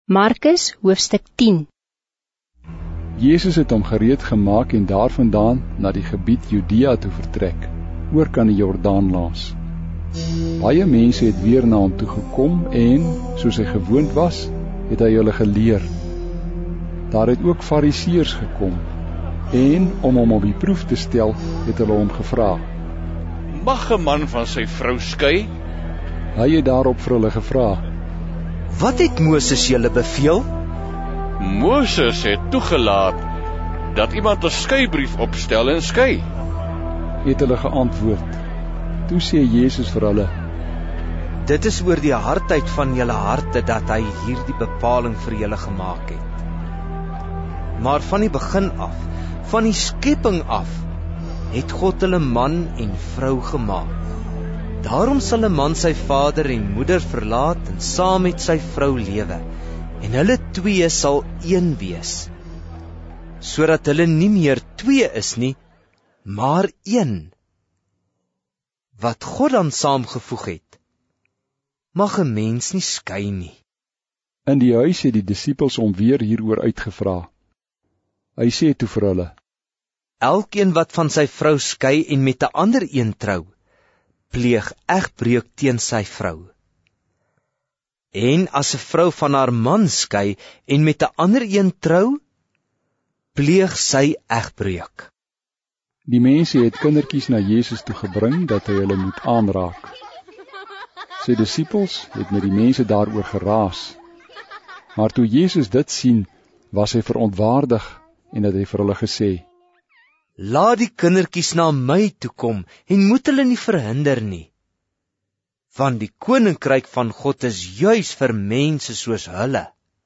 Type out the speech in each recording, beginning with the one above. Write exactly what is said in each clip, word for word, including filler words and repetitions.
Markus hoofstuk tien. Jezus het hom gereed gemaak en daarvandaan na die gebied Judea toe vertrek, oor kan die Jordaan laas. Baie mense het weer na hom toe gekom en, soos hy gewoond was, het hy hulle geleer. Daar het ook Fariseërs gekom, en om hom op die proef te stel, het hulle hom gevra: Mag 'n man van sy vrou skei? Hy het daarop vir hulle gevra: Wat het Moses julle beveel? Moses het toegelaat dat iemand 'n skeibrief opstel en skei. Het hulle geantwoord. Toe sê Jezus vir hulle: Dit is oor die hardheid van julle harte dat hy hierdie bepaling vir julle gemaak het. Maar van die begin af, van die skepping af, het God hulle man en vrou gemaak. Daarom sal 'n man sy vader en moeder verlaat en saam met sy vrou lewe, en hulle twee sal een wees, sodat hulle nie meer twee is nie, maar een. Wat God dan saamgevoeg het, mag 'n mens nie skei nie. In die huis het die disippels hom weer hieroor uitgevra. Hy sê toe vir hulle: Elkeen wat van sy vrou skei en met 'n ander een trou, pleeg egbreuk teen sy vrou. En as 'n vrou van haar man skei en met 'n ander een trou, pleeg sy egbreuk. Die mense het kindertjies na Jezus toe gebring, dat hy hulle moet aanraak. Sy disippels het met die mense daaroor geraas. Maar toe Jezus dit sien, was hy verontwaardig en het hy vir hulle gesê: Laat die kindertjies na my toe kom en moet hulle nie verhinder nie. Want die koninkryk van God is juis vir mense soos hulle.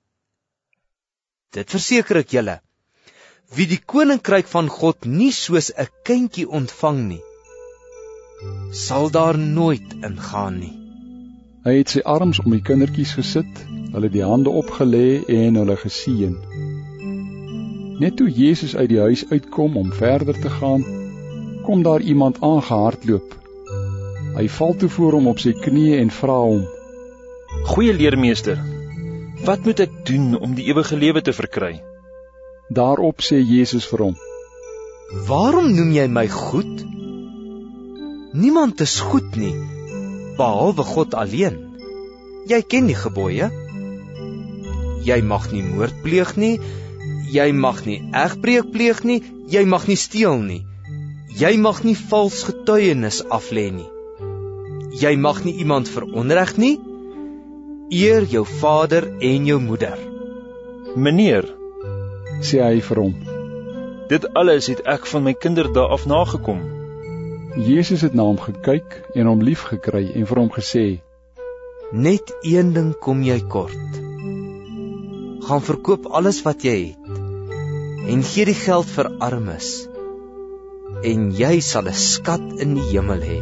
Dit verseker ek julle, wie die koninkryk van God nie soos 'n kindjie ontvang nie, sal daar nooit ingaan nie. Hy het sy arms om die kindertjies gesit, hulle die hande opgelê en hulle geseën. Net toe Jezus uit die huis uitkom om verder te gaan, kom daar iemand aangehardloop. Hy val toe voor hom op sy knieë en vra hom: Goeie leermeester, wat moet ek doen om die ewige lewe te verkry? Daarop sê Jezus vir hom: Waarom noem jy my goed? Niemand is goed nie, behalwe God alleen. Jy ken die gebooie. Jy mag nie moord pleeg nie, jy mag nie egbreuk pleeg nie, jy mag nie steel nie, jy mag nie vals getuienis aflê nie, jy mag nie iemand veronreg nie, eer jou vader en jou moeder. Meneer, sê hy vir hom, dit alles het ek van my kinderdae af nagekom. Jezus het na hom gekyk en hom lief gekry en vir hom gesê: Net een ding kom jy kort. Gaan verkoop alles wat jy het en gee die geld vir armes, en jy sal 'n skat in die hemel hê.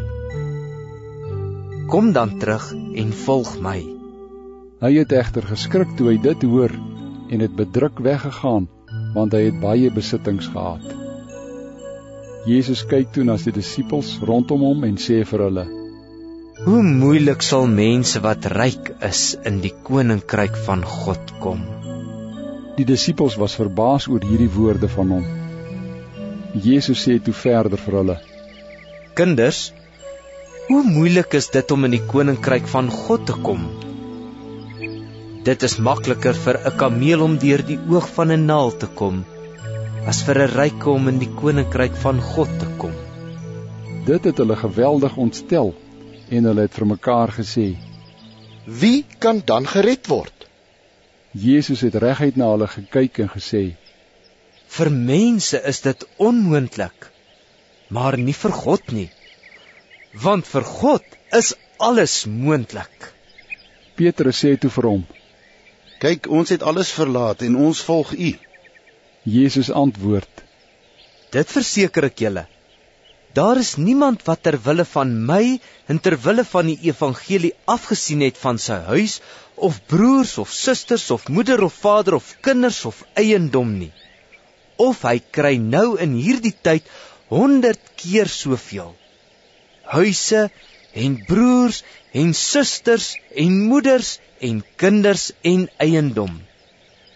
Kom dan terug en volg my. Hy het egter geskrik toe hy dit hoor en het bedruk weggegaan, want hy het baie besittings gehad. Jezus kyk toe na sy disippels rondom hom en sê vir hulle: Hoe moeilik sal mense wat ryk is in die koninkryk van God kom. Die disippels was verbaas oor hierdie woorde van hom. Jezus sê toe verder vir hulle: Kinders, hoe moeilik is dit om in die koninkryk van God te kom? Dit is makliker vir 'n kameel om deur die oog van 'n naald te kom, as vir 'n ryke om in die koninkryk van God te kom. Dit het hulle geweldig ontstel, en hulle het vir mekaar gesê: Wie kan dan gered word? Jezus het reguit na hulle gekyk en gesê: Vir mense is dit onmoontlik, maar nie vir God nie. Want vir God is alles moontlik. Petrus sê toe vir hom: Kyk, ons het alles verlaat en ons volg U. Jezus antwoord: Dit verseker ek julle, daar is niemand wat ter wille van my en ter wille van die evangelie afgesien het van sy huis, of broers of susters of moeder of vader of kinders of eiendom nie. Of hy kry nou in hierdie tyd honderd keer soveel. Huise en broers en susters en moeders en kinders en eiendom,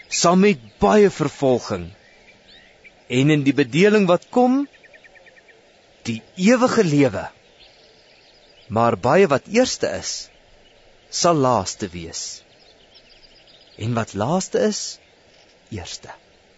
saam met baie vervolging. En in die bedeling wat kom, die ewige lewe. Maar baie wat eerste is, sal laaste wees. En wat laaste is, eerste.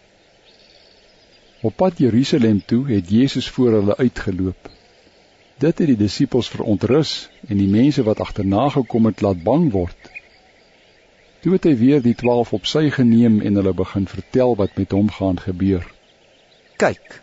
Op pad Jerusalem toe het Jesus voor hulle uitgeloop. Dit het die disippels verontrus en die mense wat agterna gekom het laat bang word. Toe het hy weer die twaalf op sy geneem en hulle begin vertel wat met hom gaan gebeur. Kyk,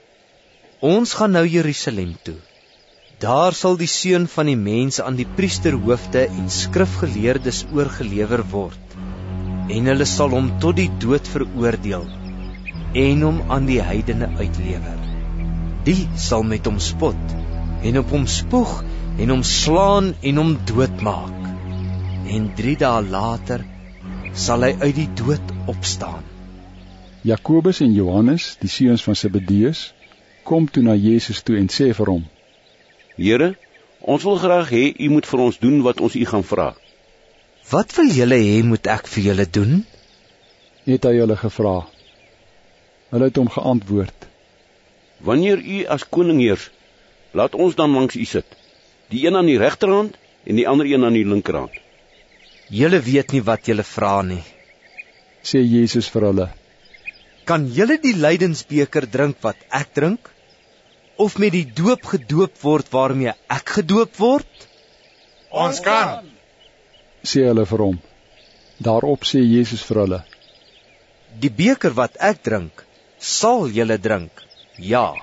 ons gaan nou Jerusalem toe. Daar sal die seun van die mens aan die priesterhoofde en skrifgeleerdes oorgelewer word, en hulle sal hom tot die dood veroordeel, en hom aan die heidene uitlewer. Die sal met hom spot, en op hom spoeg, en hom slaan, en hom doodmaak. En drie dae later sal hy uit die dood opstaan. Jakobus en Johannes, die seuns van Zebedeus, kom toe na Jesus toe en sê vir hom: Here, ons wil graag hê u moet vir ons doen wat ons u gaan vra. Wat wil julle hê moet ek vir julle doen? Het hy hulle gevra. Hulle het hom geantwoord: Wanneer u as koning heers, laat ons dan langs u sit, die een aan die regterhand en die ander een aan die linkerhand. Julle weet nie wat julle vra nie, sê Jesus vir hulle. Kan julle die lydensbeker drink wat ek drink? Of met die doop gedoop word waarmee ek gedoop word? Ons kan, sê hulle vir hom. Daarop sê Jesus vir hulle: Die beker wat ek drink, sal julle drink, ja.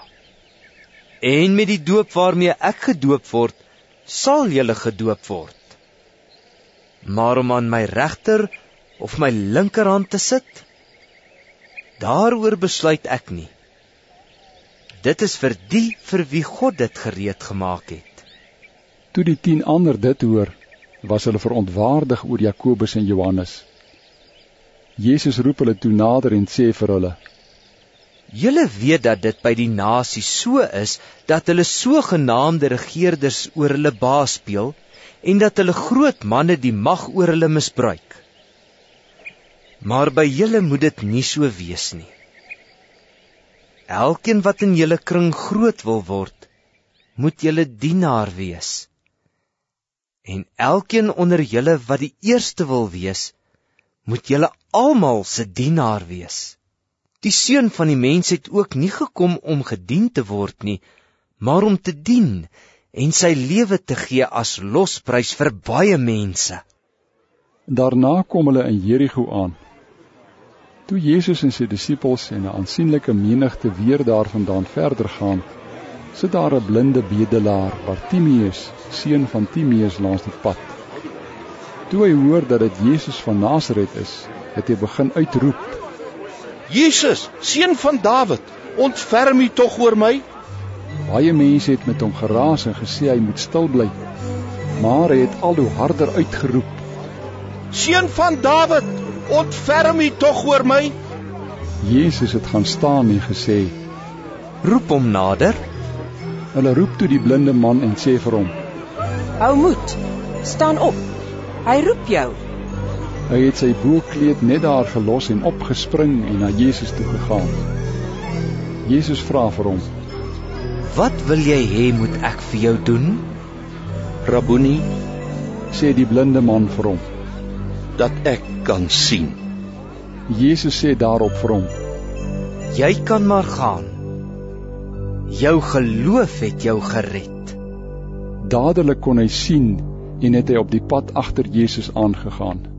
En met die doop waarmee ek gedoop word, sal julle gedoop word. Maar om aan my regter of my linkerhand te sit, daaroor besluit ek nie. Dit is vir die vir wie God dit gereed gemaak het. Toe die tien ander dit hoor, was hulle verontwaardig oor Jakobus en Johannes. Jesus roep hulle toe nader en sê vir hulle: Julle weet dat dit by die nasie so is, dat hulle sogenaamde regeerders oor hulle baas speel, en dat hulle groot manne die mag oor hulle misbruik. Maar by julle moet dit nie so wees nie. Elkeen wat in julle kring groot wil word, moet julle dienaar wees. En elkeen onder julle wat die eerste wil wees, moet julle almal se dienaar wees. Die seun van die mens het ook nie gekom om gedien te word nie, maar om te dien en sy lewe te gee as losprys vir baie mense. Daarna kom hulle in Jerigo aan. Toe Jesus en sy disippels en 'n aansienlike menigte weer daarvandaan verder gaan, sit daar 'n blinde bedelaar, Bartimeus, seun van Timeus, langs die pad. Toe hy hoor dat dit Jesus van Nasaret is, het hy begin uitroep: Jesus, seun van Dawid, ontferm u tog oor my? Baie mense het met hom geraas en gesê hy moet stil bly, maar hy het al hoe harder uitgeroep: Seun van Dawid, ontferm u tog oor my? Jesus het gaan staan en gesê: Roep hom nader. Hulle roep toe die blinde man en sê vir hom: Hou moed, staan op, hy roep jou. Hy het sy boekleed net daar gelos en opgespring en na Jesus toe gegaan. Jesus vra vir hom: Wat wil jy hê moet ek vir jou doen? Rabboni, sê die blinde man vir hom. dat ek kan sien. Jesus sê daarop vir hom: Jy kan maar gaan. Jou geloof het jou gered. Dadelik kon hy sien en het hy op die pad agter Jesus aangegaan.